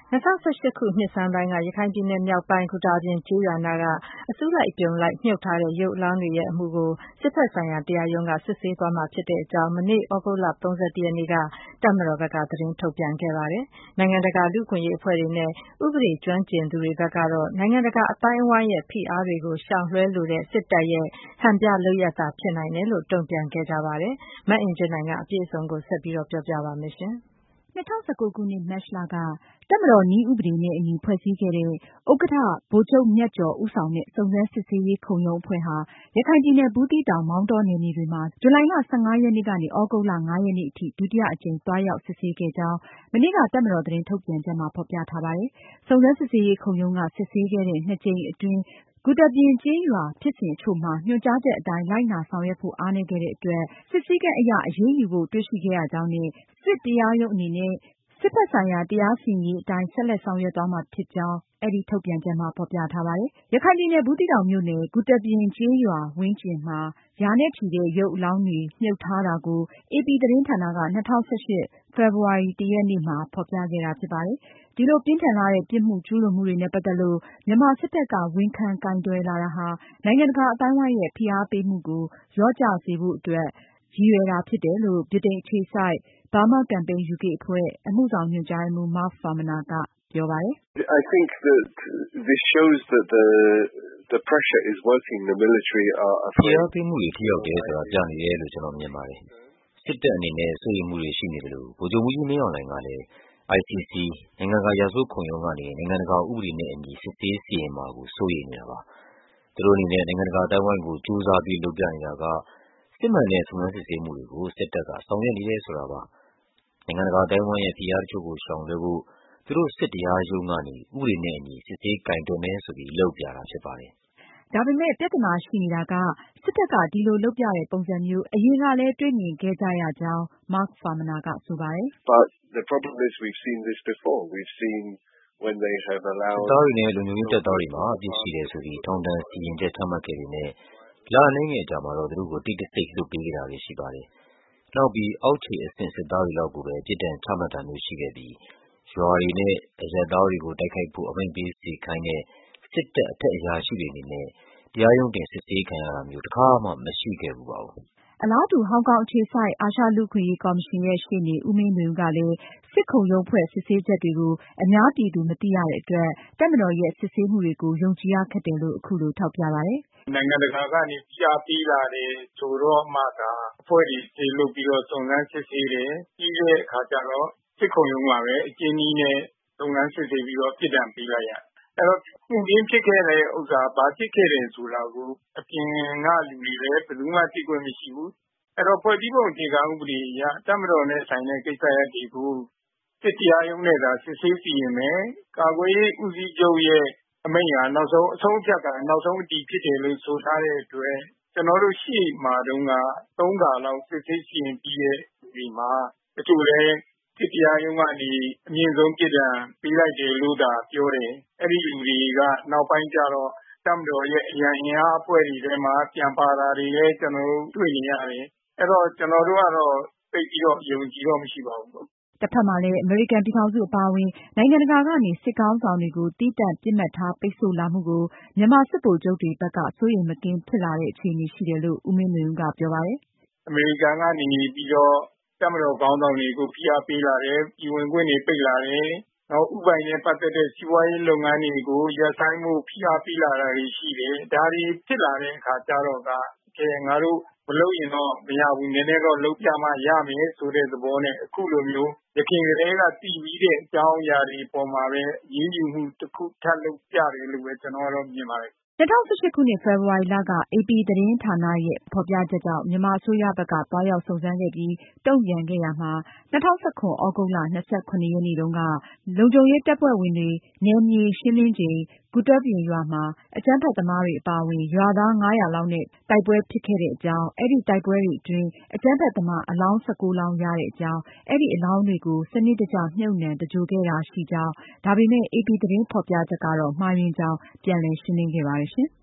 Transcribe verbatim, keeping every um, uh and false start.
၂၀၁၈ ခုနှစ်ဆန်းပိုင်းက ရခိုင်ပြည်နယ်မြောက်ပိုင်း ဂူတာပြင်ကျေးရွာနားက အစုလိုက်အပြုံလိုက်မြှုပ်ထားတဲ့ ရုပ်အလောင်းတွေရဲ့အမှုကို စစ်ဘက်ဆိုင်ရာတရားရုံးက စစ်ဆေးသွားမှာဖြစ်ကြောင်း မနေ့ သြဂုတ်လ ၃၁ ရက်နေ့က တပ်မတော်ဘက်က သတင်းထုတ်ပြန်ခဲ့ပါတယ်။ နိုင်ငံတကာလူ့အခွင့်အရေးအဖွဲ့တွေနဲ့ ဥပဒေကျွမ်းကျင်သူတွေဘက်ကတော့ နိုင်ငံတကာအသိုင်းအဝိုင်းရဲ့ဖိအားတွေကို ရှောင်လွှဲလိုတဲ့ စစ်တပ်ရဲ့ ဟန်ပြလုပ်ရပ်သာဖြစ်နိုင်တယ်လို့ တုံ့ပြန်ခဲ့ကြပါတယ်။ မအင်ကြင်းနိုင်က အပြည့်အစုံကို ဆက်ပြောပြပါမယ်။၂၀၁၉ ခုနှစ် မတ်လက တပ်မတော်နည်းဥပဒေနဲ့အညီ ဖွဲ့စည်းခဲ့တဲ့ ဥက္ကဋ္ဌ ဗိုလ်ချုပ်မြတ်ကျော် ဦးဆောင်တဲ့ စုံစမ်းစစ်ဆေးရေးခုံရုံးအဖွဲ့ဟာ ရခိုင်ပြည်နယ် ဘူးသီးတောင်၊ မောင်တောနယ်မြေတွေမှာ ဇူလိုင်လ ၁၅ ရက်နေ့ကနေ သြဂုတ်လ ၅ ရက်နေ့အထိ ဒုတိယအကြိမ် သွားရောက်စစ်ဆေးခဲ့ကြောင်း မနေ့က တပ်မတော်သတင်းထုတ်ပြန်ချက်မှာ ဖေါ်ပြထားပါတယ်။ စုံစမ်းစစ်ဆေးရေးခုံရုံးက စစ်ဆေးခဲ့တဲ့ နှစ်ကြိမ်အတွင်း ဂူတာပြင်ကျေးရွာဖြစ်စဉ်အချို့မှာ ညွှန်ကြားချက်အတိုင်း လိုက်နာဆောင်ရွက်ဖို့ အားနည်းခဲ့တဲ့အတွက် စစ်ဆေးချက်အရ အရေးယူဖို့ တွေ့ရှိခဲ့ရကြောင်းနဲ့ စစ်တရားရုံးအနေနဲ့ စစ်ဘက်ဆိုင်ရာတရားစီရင်ရေးအတိုင်း ဆက်လက်ဆောင်ရွက်သွားမှာဖြစ်ကြောင်း အဲဒီထုတ်ပြန်ချက်မှာ ဖေါ်ပြထားပါတယ်။ ရခိုင်ပြည်နယ် ဘူးသီးတောင်မြို့နယ် ဂူတာပြင်ကျေးရွာဝန်းကျင်မှာ ရာနဲ့ချီတဲ့ ရုပ်အလောင်းတွေမြှုပ်ထားတာကို အေပီသတင်းဌာနက ၂၀၁၈ ဖေဖေါ်ဝါရီ ၁ ရက်နေ့မှာ ဖေါ်ပြခဲ့တာဖြစ်ပါတယ်။ ဒီလိုပြင်းထန်လှတဲ့ ပြစ်မှုကျူးလွန်မှုတွေနဲ့ ပတ်သက်လို့ မြန်မာစစ်တပ်က ဝန်ခံကိုင်တွယ်လာတာဟာ နိုင်ငံတကာအသိုင်းအဝိုင်းရဲ့ ဖိအားပေးမှုကို လျော့ကျစေဖို့အတွက် ရည်ရွယ်တာဖြစ်တယ်လို့ ဗြိတိန်အခြေစိုက် Burma Campaign ယူကေ အဖွဲ့ အမှုဆောင်ညွှန်ကြားရေးမှူး Mark Farmaner ကပြောပါတယ်။ I think that this shows that the the pressure is working. The military are afraid. ဖိအားပေးမှုတွေထိရောက်တယ်ဆိုတာပြနေတယ်လို့ ကျနော်မြင်ပါတယ်။ စစ်တပ်အနေနဲ့ စိုးရိမ်မှုတွေရှိနေသလို ဗိုလ်ချုပ်မှူးကြီးမင်းအောင်လှိုင်ကလည်း အိုင်စီစီ နိုင်ငံတကာရာဇဝတ်ခုံရုံးကနေ နိုင်ငံတကာဥပဒေနဲ့အညီ စစ်ဆေးစီရင်မှာကို စိုးရိမ်နေတာပါ။ သူတို့အနေနဲ့ နိုင်ငံတကာအသိုင်းအဝိုင်းကို ကြိုးစားပြီးလုပ်ပြနေတာက စစ်မှန်တဲ့စုံစမ်းစစ်ဆေးမှုတွေကို စစ်တပ်က ဆောင်ရွက်နေတယ်ဆိုတာပါ။ နိုင်ငံတကာအသိုင်းအဝိုင်းရဲ့ဖိအားတချို့ကို ရှောင်လွှဲဖို့ သူတို့စစ်တရားရုံးကနေ ဥပဒေနဲ့အညီ စစ်ဆေးကိုင်တွယ်မယ်ဆိုပြီး လုပ်ပြတာဖြစ်ပါတယ်။ ဒါပေမယ့် ပြဿနာရှိနေတာက စစ်တပ်က ဒီလိုလုပ်ပြတဲ့ပုံစံမျိုး အရင်ကလည်း တွေ့မြင်ခဲ့ကြရကြောင်း Mark Farmaner ကဆိုပါတယ်။ But the problem is we've seen this before. We've seen when they have allowed. စစ်သားတွေနဲ့လုံခြုံရေးတပ်သားတွေမှာ အပြစ်ရှိတယ်ဆိုပြီး ထောင်ဒဏ်စီရင်ချက်ချမှတ်ခဲ့ပေမယ့် လအနည်းငယ်အကြာမှာတော့ သူတို့ကို တိတ်တဆိတ်လွှတ်ပေးခဲ့တာတွေရှိပါတယ်။ နောက်ပြီး အောက်ခြေအဆင့် စစ်သားတွေလောက်ကိုပဲ ပြစ်ဒဏ်ချမှတ်တာမျိုးရှိခဲ့ပြီး ရွာတွေနဲ့ အရပ်သားတွေကို တိုက်ခိုက်ဖို့ အမိန့်ပေးစေခိုင်းတဲ့ စစ်တပ်အထက်အရာရှိတွေအနေနဲ့ တရားရုံးတင်စစ်ဆေးခံရတာမျိုး တခါမှ မရှိခဲ့ဖူးပါဘူး။ အလားတူ ဟောင်ကောင်အခြေစိုက် အာရှလူ့အခွင့်အရေးကော်မရှင်ရဲ့ရှေ့နေ ဦးမင်းလွင်ဦးကလည်း စစ်ခုံရုံးဖွဲ့စစ်ဆေးချက်တွေကို အများပြည်သူမသိရတဲ့အတွက် တပ်မတော်ရဲ့ စစ်ဆေးမှုတွေကို ယုံကြည်ရခက်တယ်လို့ အခုလိုထောက်ပြပါတယ်။ “နိုင်ငံတကာကနေ ဖိအားပေးလာတယ်ဆိုတော့မှသာ အဖွဲ့တွေစေလွှတ်ပြီးတော့ စုံစမ်းစစ်ဆေးတယ်။ ပြီးတဲ့အခါကျတော့ စစ်ခုံရုံးမှာပဲ အကျဉ်းနည်းနဲ့ စုံစမ်းစစ်ဆေးပြီးတော့ ပြစ်ဒဏ်ပေးလိုက်ရတယ်။ အဲဒီတော့ မှုခင်းဖြစ်ခဲ့တဲ့ဥစ္စာ ဘာဖြစ်ခဲ့တယ်ဆိုတာကို အပြင်ကလူတွေလည်း ဘယ်သူမှ သိခွင့်မရှိဘူး။ အဲဒီတော့ ဖွဲ့စည်းပုံအခြေခံဥပဒေအရ တပ်မတော်နဲ့ဆိုင်တဲ့ကိစ္စရပ်တွေကို စစ်တရားရုံးနဲ့သာ စစ်ဆေးစီရင်မယ်။ ကာကွယ်ရေးဦးစီးချုပ်ရဲ့အမိန့်ဟာ နောက်ဆုံးအဆုံးအဖြတ်က နောက်ဆုံးအတည်ဖြစ်တယ်လို့ ဆိုထားတဲ့အတွက် ကျနော်တို့ရှေ့မှာတုန်းက သုံးခါလောက် စစ်ဆေးစီရင်ပြီးတဲ့လူတွေမှာ တချို့လည်း စစ်တရားရုံးကနေ အမြင့်ဆုံးပြစ်ဒဏ်ပေးလိုက်တယ်လို့သာပြောတယ်။ အဲဒီလူတွေက နောက်ပိုင်းကျတော့ တပ်မတော်ရဲ့အရန်အင်အားအဖွဲ့တွေထဲမှာ ပြန်ပါတာတွေလည်း ကျနော်တို့တွေ့နေရတယ်။ အဲဒီတော့ ကျနော်တို့ကတော့ သိပ်ပြီးတော့ အယုံအကြည်တော့မရှိပါဘူး။ ” တဖက်မှာလည်း အမေရိကန်ပြည်ထောင်စုအပါအဝင် နိုင်ငံတကာကနေ စစ်ခေါင်းဆောင်တွေကို သီးသန့်ပစ်မှတ်ထားပိတ်ဆို့လာမှုကို မြန်မာစစ်ဗိုလ်ချုပ်တွေဘက်က စိုးရိမ်မကင်းဖြစ်လာတဲ့အခြေအနေရှိတယ်လို့ ဦးမင်းလွင်ဦးကပြောပါတယ်။ “အမေရိကန်ကနေပြီးတော့ တပ်မတော်ခေါင်းဆောင်တွေကို ဖိအားပေးလာတယ်။ ပြည်ဝင်ခွင့်တွေပိတ်လာတယ်။ နောက်ဦးပိုင်နဲ့ပတ်သက်တဲ့ စီးပွားရေးလုပ်ငန်းတွေကို ရပ်ဆိုင်းဖို့ဖိအားပေးလာတာတွေရှိတယ်။ ဒါတွေဖြစ်လာတဲ့အခါကျတော့ ငါတို့မလုပ်ရင်တော့မရဘူး နည်းနည်းတော့လုပ်ပြမှ ရမယ်ဆိုတဲ့သဘောနဲ့ အခုလိုမျိုး ယခင်ကတည်းက သိပြီးတဲ့အကြောင်းအရာတွေပေါ်မှာပဲ အရေးယူမှုတခုထပ်လုပ်ပြတယ်လို့ပဲ ကျနော်ကတော့မြင်ပါတယ်။” ၂၀၁၈ခုနှစ် ဖေဖေါ်ဝါရီလက အေပီသတင်းဌာနရဲ့ဖေါ်ပြချက်ကြောင့် မြန်မာအစိုးရဘက်က သွားရောက်စုံစမ်းခဲ့ပြီး တုန့်ပြန်ခဲ့ရာမှာ ၂၀၁၇ သြဂုတ်လ ၂၇ ရက်နေ့တုန်းက လုံခြုံရေးတပ်ဖွဲ့ဝင်တွေ နယ်မြေရှင်းလင်းချိန် ဂူတာပြင်ရွာမှာ အကြမ်းဖက်သမားတွေအပါအဝင် ရွာသား ငါးရာလောက်နဲ့ တိုက်ပွဲဖြစ်ခဲ့တဲ့အကြောင်း၊ အဲဒီတိုက်ပွဲတွေအတွင်း အကြမ်းဖက်သမား အလောင်း ၁၉ လောင်းရတဲ့အကြောင်း၊ အဲဒီအလောင်းတွေကို စနစ်တကျမြှုပ်နှံသဂြိုလ်ခဲ့တာရှိကြောင်း ဒါပေမယ့် အေပီသတင်းဖေါ်ပြချက်ကတော့ မှားယွင်းကြောင်း ပြန်လည်ရှင်းလင်းခဲ့ပါတယ်ရှင်။